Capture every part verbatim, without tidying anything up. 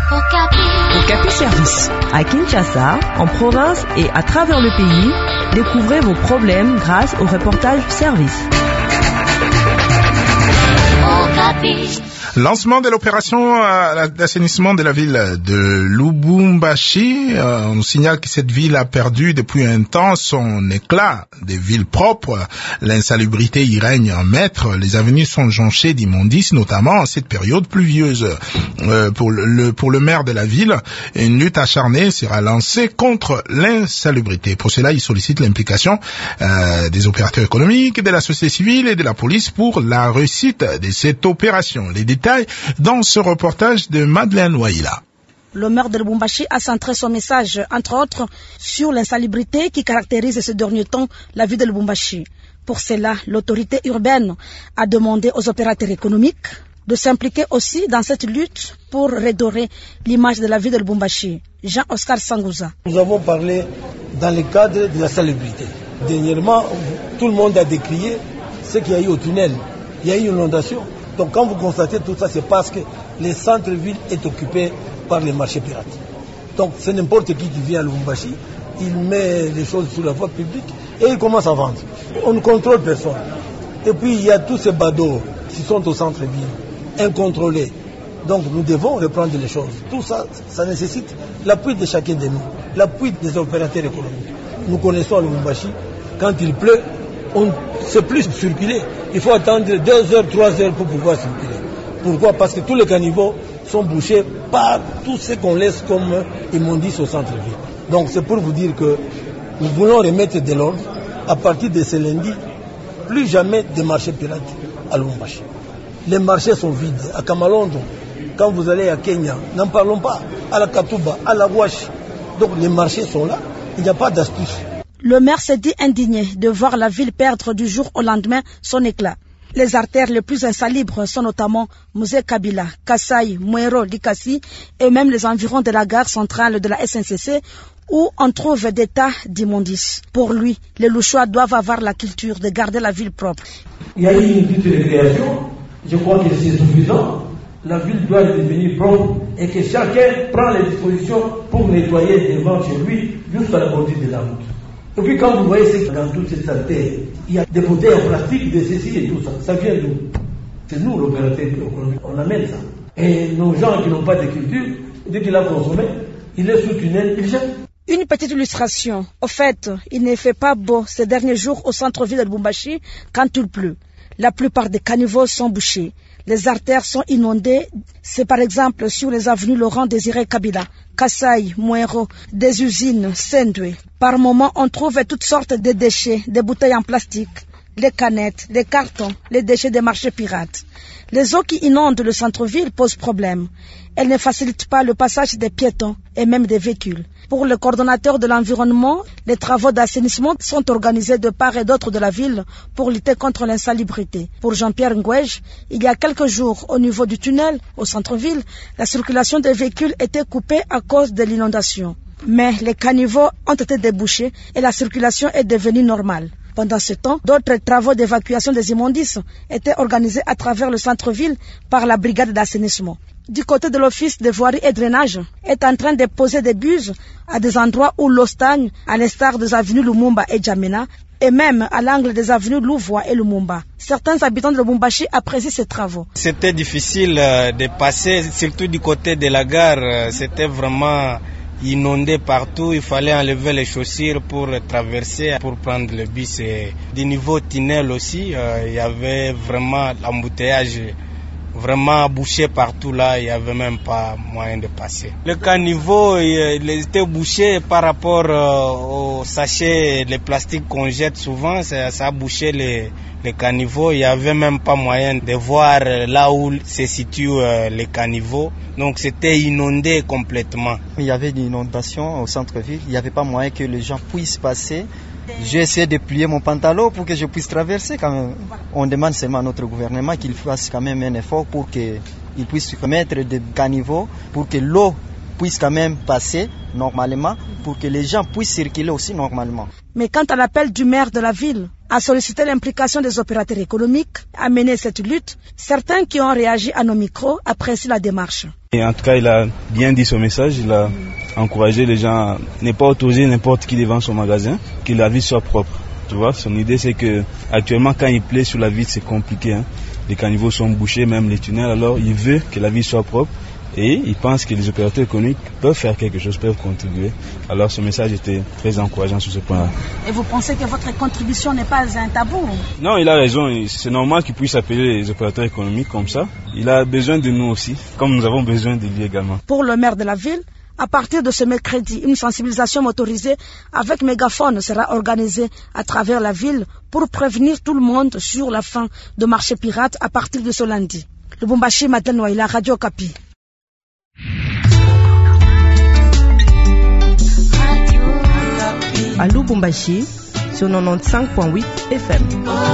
Okapi Service. À Kinshasa, en province et à travers le pays, découvrez vos problèmes grâce au reportage service. Okapi. Lancement de l'opération d'assainissement de la ville de Lubumbashi. Euh, on signale que cette ville a perdu depuis un temps son éclat de ville propre. L'insalubrité y règne en maître. Les avenues sont jonchées d'immondices, notamment en cette période pluvieuse. Euh, pour, le, pour le maire de la ville, une lutte acharnée sera lancée contre l'insalubrité. Pour cela, il sollicite l'implication euh, des opérateurs économiques, de la société civile et de la police pour la réussite de cette opération. Les détails dans ce reportage de Madeleine Waila. Le maire de Lubumbashi a centré son message, entre autres, sur l'insalubrité qui caractérise ces derniers temps la ville de Lubumbashi. Pour cela, l'autorité urbaine a demandé aux opérateurs économiques de s'impliquer aussi dans cette lutte pour redorer l'image de la ville de Lubumbashi. Jean-Oscar Sangouza. Nous avons parlé dans le cadre de la salubrité. Dernièrement, tout le monde a décrié ce qu'il y a eu au tunnel. Il y a eu une inondation. Donc quand vous constatez tout ça, c'est parce que le centre-ville est occupé par les marchés pirates. Donc c'est n'importe qui qui vient à Lubumbashi, il met les choses sur la voie publique et il commence à vendre. On ne contrôle personne. Et puis il y a tous ces badauds qui sont au centre-ville, incontrôlés. Donc nous devons reprendre les choses. Tout ça, ça nécessite l'appui de chacun de nous, l'appui des opérateurs économiques. Nous connaissons à Lubumbashi, quand il pleut, on ne sait plus circuler. Il faut attendre deux heures, trois heures pour pouvoir circuler. Pourquoi? Parce que tous les caniveaux sont bouchés par tout ce qu'on laisse comme immondices au centre-ville. Donc c'est pour vous dire que nous voulons remettre de l'ordre. À partir de ce lundi, plus jamais de marchés pirates à Lubumbashi. Les marchés sont vides. À Kamalondo, quand vous allez à Kenya, n'en parlons pas. À la Katuba, à la Gouache. Donc les marchés sont là. Il n'y a pas d'astuce. Le maire s'est dit indigné de voir la ville perdre du jour au lendemain son éclat. Les artères les plus insalubres sont notamment Musée Kabila, Kassai, Mwero, Likasi et même les environs de la gare centrale de la S N C C où on trouve des tas d'immondices. Pour lui, les Louchois doivent avoir la culture de garder la ville propre. Il y a eu une petite récréation, je crois que c'est suffisant. La ville doit devenir propre et que chacun prend les dispositions pour nettoyer devant chez lui jusqu'à la bordure de la route. Et puis quand vous voyez ce dans toute cette saleté, il y a des bouteilles en plastique, des ceci et tout ça. Ça vient d'où? C'est nous l'opérateur économique, on amène ça. Et nos gens qui n'ont pas de culture, dès qu'il a consommé, il est sous tunnel, il jette. Une petite illustration. Au fait, il ne fait pas beau ces derniers jours au centre-ville de Lubumbashi quand il pleut. La plupart des caniveaux sont bouchés. Les artères sont inondées. C'est par exemple sur les avenues Laurent Désiré Kabila, Kassai, Mwero, des usines, Sendwe. Par moments, on trouve toutes sortes de déchets, des bouteilles en plastique, les canettes, les cartons, les déchets des marchés pirates. Les eaux qui inondent le centre-ville posent problème. Elles ne facilitent pas le passage des piétons et même des véhicules. Pour le coordonnateur de l'environnement, les travaux d'assainissement sont organisés de part et d'autre de la ville pour lutter contre l'insalubrité. Pour Jean-Pierre Ngouège, il y a quelques jours, au niveau du tunnel, au centre-ville, la circulation des véhicules était coupée à cause de l'inondation. Mais les caniveaux ont été débouchés et la circulation est devenue normale. Pendant ce temps, d'autres travaux d'évacuation des immondices étaient organisés à travers le centre-ville par la brigade d'assainissement. Du côté de l'office de voirie et drainage, est en train de poser des buses à des endroits où l'eau stagne, à l'instar des avenues Lumumba et Djamena, et même à l'angle des avenues Louvois et Lumumba. Certains habitants de Lubumbashi apprécient ces travaux. C'était difficile de passer, surtout du côté de la gare. C'était vraiment inondé partout. Il fallait enlever les chaussures pour traverser, pour prendre le bus. Et du niveau tunnel aussi, il y avait vraiment l'embouteillage vraiment bouché partout là, il n'y avait même pas moyen de passer. Le caniveau, il était bouché par rapport aux sachets, les plastiques qu'on jette souvent, ça, ça a bouché les, les caniveaux. Il n'y avait même pas moyen de voir là où se situent les caniveaux. Donc c'était inondé complètement. Il y avait une inondation au centre-ville, il n'y avait pas moyen que les gens puissent passer. J'ai essayé de plier mon pantalon pour que je puisse traverser quand même. On demande seulement à notre gouvernement qu'il fasse quand même un effort pour qu'il puisse mettre des caniveaux, pour que l'eau puisse quand même passer normalement, pour que les gens puissent circuler aussi normalement. Mais quant à l'appel du maire de la ville, a sollicité l'implication des opérateurs économiques à mener cette lutte. Certains qui ont réagi à nos micros apprécient la démarche. Et en tout cas, il a bien dit son message, il a encouragé les gens à ne pas autoriser n'importe qui devant son magasin, que la ville soit propre. Tu vois, son idée c'est que actuellement quand il pleut sur la ville c'est compliqué, hein. Les caniveaux sont bouchés, même les tunnels, alors il veut que la ville soit propre. Et il pense que les opérateurs économiques peuvent faire quelque chose, peuvent contribuer. Alors ce message était très encourageant sur ce point-là. Et vous pensez que votre contribution n'est pas un tabou? Non, il a raison. C'est normal qu'il puisse appeler les opérateurs économiques comme ça. Il a besoin de nous aussi, comme nous avons besoin de lui également. Pour le maire de la ville, à partir de ce mercredi, une sensibilisation motorisée avec mégaphone sera organisée à travers la ville pour prévenir tout le monde sur la fin de marché pirate à partir de ce lundi. Lubumbashi, Madeleine Waila, Radio Okapi. À Lubumbashi, sur quatre-vingt-quinze virgule huit F M.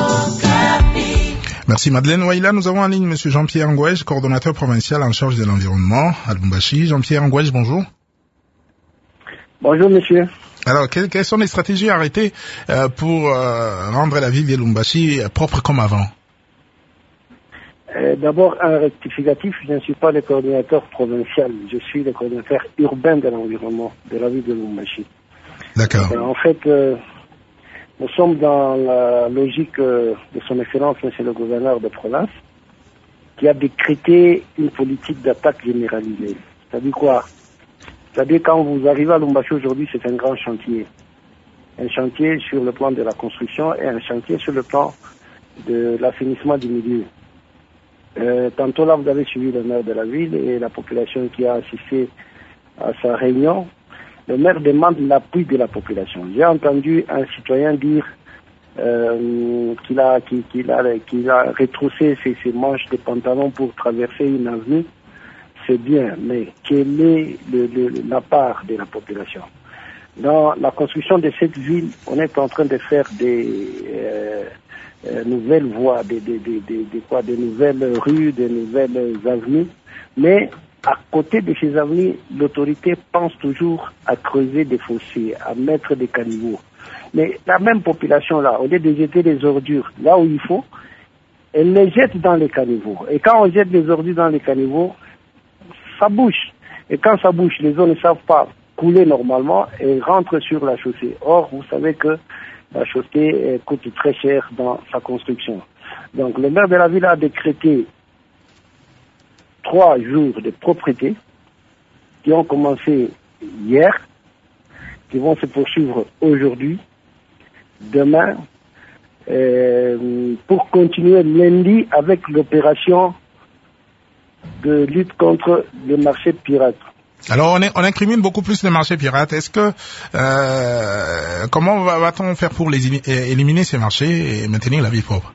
Merci Madeleine Waila. Nous avons en ligne M. Jean-Pierre Ngouège, coordonnateur provincial en charge de l'environnement à Lubumbashi. Jean-Pierre Ngouège, bonjour. Bonjour monsieur. Alors, quelles, quelles sont les stratégies arrêtées euh, pour euh, rendre la ville de Lubumbashi propre comme avant? euh, D'abord, un rectificatif, je ne suis pas le coordonnateur provincial, je suis le coordonnateur urbain de l'environnement de la ville de Lubumbashi. D'accord. Euh, en fait, euh, nous sommes dans la logique euh, de son excellence, monsieur le gouverneur de province, qui a décrété une politique d'attaque généralisée. C'est-à-dire quoi? C'est-à-dire quand vous arrivez à Lubumbashi aujourd'hui, c'est un grand chantier. Un chantier sur le plan de la construction et un chantier sur le plan de l'assainissement du milieu. Euh, tantôt là, vous avez suivi le maire de la ville et la population qui a assisté à sa réunion. Le maire demande l'appui de la population. J'ai entendu un citoyen dire euh, qu'il a, qu'il, qu'il a, qu'il a retroussé ses, ses manches de pantalon pour traverser une avenue. C'est bien, mais quelle est le, le, la part de la population? Dans la construction de cette ville, on est en train de faire des euh, euh, nouvelles voies, des, des, des, des, des, quoi, des nouvelles rues, des nouvelles avenues, mais à côté de ces avenues, l'autorité pense toujours à creuser des fossés, à mettre des caniveaux. Mais la même population là, au lieu de jeter des ordures là où il faut, elle les jette dans les caniveaux. Et quand on jette des ordures dans les caniveaux, ça bouche. Et quand ça bouche, les eaux ne savent pas couler normalement et rentrent sur la chaussée. Or, vous savez que la chaussée coûte très cher dans sa construction. Donc, le maire de la ville a décrété trois jours de propreté qui ont commencé hier, qui vont se poursuivre aujourd'hui, demain, euh, pour continuer lundi avec l'opération de lutte contre les marchés pirates. Alors on, est, on incrimine beaucoup plus les marchés pirates. Est-ce que euh, comment va, va-t-on faire pour les éliminer ces marchés et maintenir la vie propre?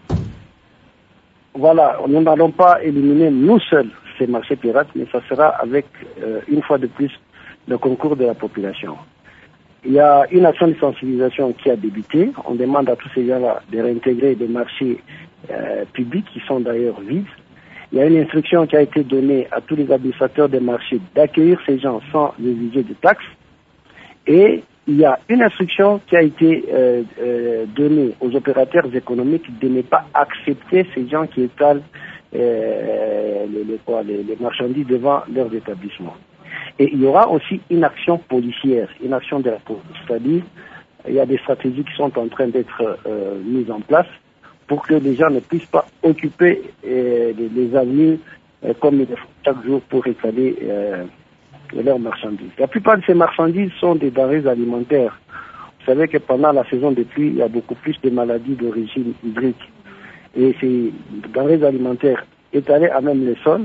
Voilà, nous n'allons pas éliminer nous seuls ces marchés pirates, mais ça sera avec euh, une fois de plus le concours de la population. Il y a une action de sensibilisation qui a débuté. On demande à tous ces gens-là de réintégrer des marchés euh, publics qui sont d'ailleurs vides. Il y a une instruction qui a été donnée à tous les administrateurs des marchés d'accueillir ces gens sans exiger de taxes. Et il y a une instruction qui a été euh, euh, donnée aux opérateurs économiques de ne pas accepter ces gens qui étalent euh, les, les, quoi, les, les marchandises devant leurs établissements. Et il y aura aussi une action policière, une action de la police. C'est-à-dire, il y a des stratégies qui sont en train d'être euh, mises en place pour que les gens ne puissent pas occuper euh, les, les avenues euh, comme ils le font chaque jour pour étaler euh, leurs marchandises. La plupart de ces marchandises sont des denrées alimentaires. Vous savez que pendant la saison des pluies, il y a beaucoup plus de maladies d'origine hydrique. Et ces denrées alimentaires étalées à même les sols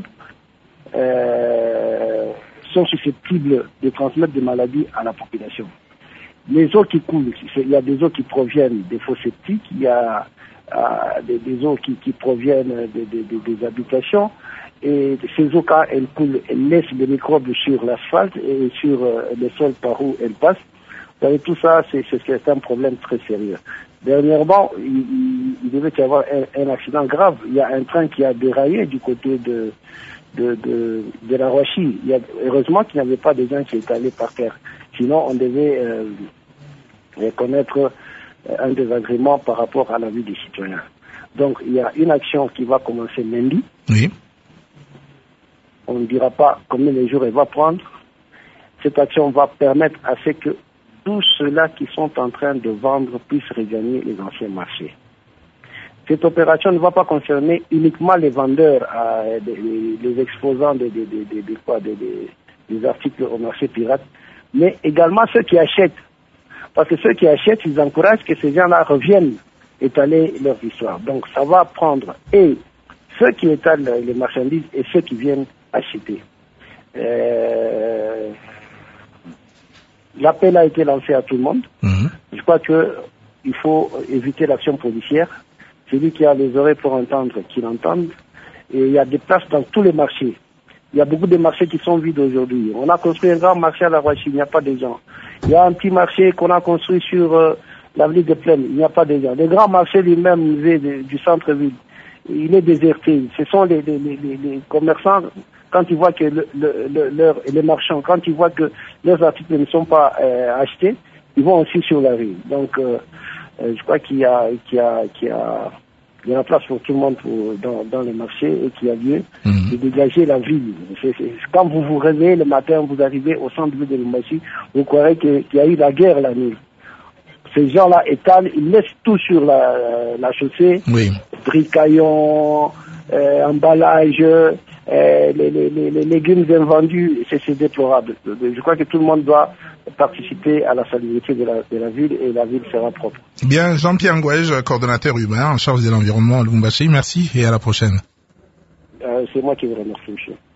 euh, sont susceptibles de transmettre des maladies à la population. Les eaux qui coulent, il y a des eaux qui proviennent des fosses septiques, il y a euh, des, des eaux qui, qui proviennent de, de, de, des habitations, et ces eaux, quand elles coulent, elles laissent des microbes sur l'asphalte et sur euh, le sol par où elles passent. Vous savez, tout ça, c'est, c'est un problème très sérieux. Dernièrement, il, il, il devait y avoir un, un accident grave. Il y a un train qui a déraillé du côté de de, de, de la Rochie. Il y a, heureusement qu'il n'y avait pas de gens qui étaient allés par terre. Sinon, on devait euh, reconnaître un désagrément par rapport à la vie des citoyens. Donc il y a une action qui va commencer lundi. Oui. On ne dira pas combien de jours elle va prendre. Cette action va permettre à ce que tous ceux-là qui sont en train de vendre puissent regagner les anciens marchés. Cette opération ne va pas concerner uniquement les vendeurs, euh, les, les exposants des de, de, de, de, quoi, de, de, des articles au marché pirate, mais également ceux qui achètent. Parce que ceux qui achètent, ils encouragent que ces gens-là reviennent étaler leur histoire. Donc ça va prendre et ceux qui étalent les marchandises et ceux qui viennent acheter. Euh, L'appel a été lancé à tout le monde. Mmh. Je crois qu'il faut éviter l'action policière. Celui qui a les oreilles pour entendre, qu'il entende. Et il y a des places dans tous les marchés. Il y a beaucoup de marchés qui sont vides aujourd'hui. On a construit un grand marché à la Roachie, il n'y a pas de gens. Il y a un petit marché qu'on a construit sur euh, l'avenue de Plaine, il n'y a pas de gens. Le grand marché lui-même musée de, du centre-ville, il est déserté. Ce sont les, les, les, les commerçants, quand ils voient que le, le, le, leur, les marchands, quand ils voient que leurs articles ne sont pas euh, achetés, ils vont aussi sur la rue. Donc, euh, euh, je crois qu'il y a, qu'il y a, qu'il y a, il y a la place pour tout le monde pour, dans, dans les marchés et qu'il y a lieu mmh. de dégager la ville. C'est, c'est, quand vous vous réveillez le matin, vous arrivez au centre-ville de Lubumbashi, vous croirez que, qu'il y a eu la guerre la nuit. Ces gens-là étalent, ils laissent tout sur la, la chaussée, oui. bricaillons, euh, emballage, euh, les, les, les, les légumes invendus, c'est, c'est déplorable. Je crois que tout le monde doit participer à la salubrité de la, de la ville et la ville sera propre. Bien, Jean-Pierre Ngouège, coordonnateur urbain en charge de l'environnement à Lubumbashi, merci et à la prochaine. Euh, c'est moi qui vous remercie, monsieur.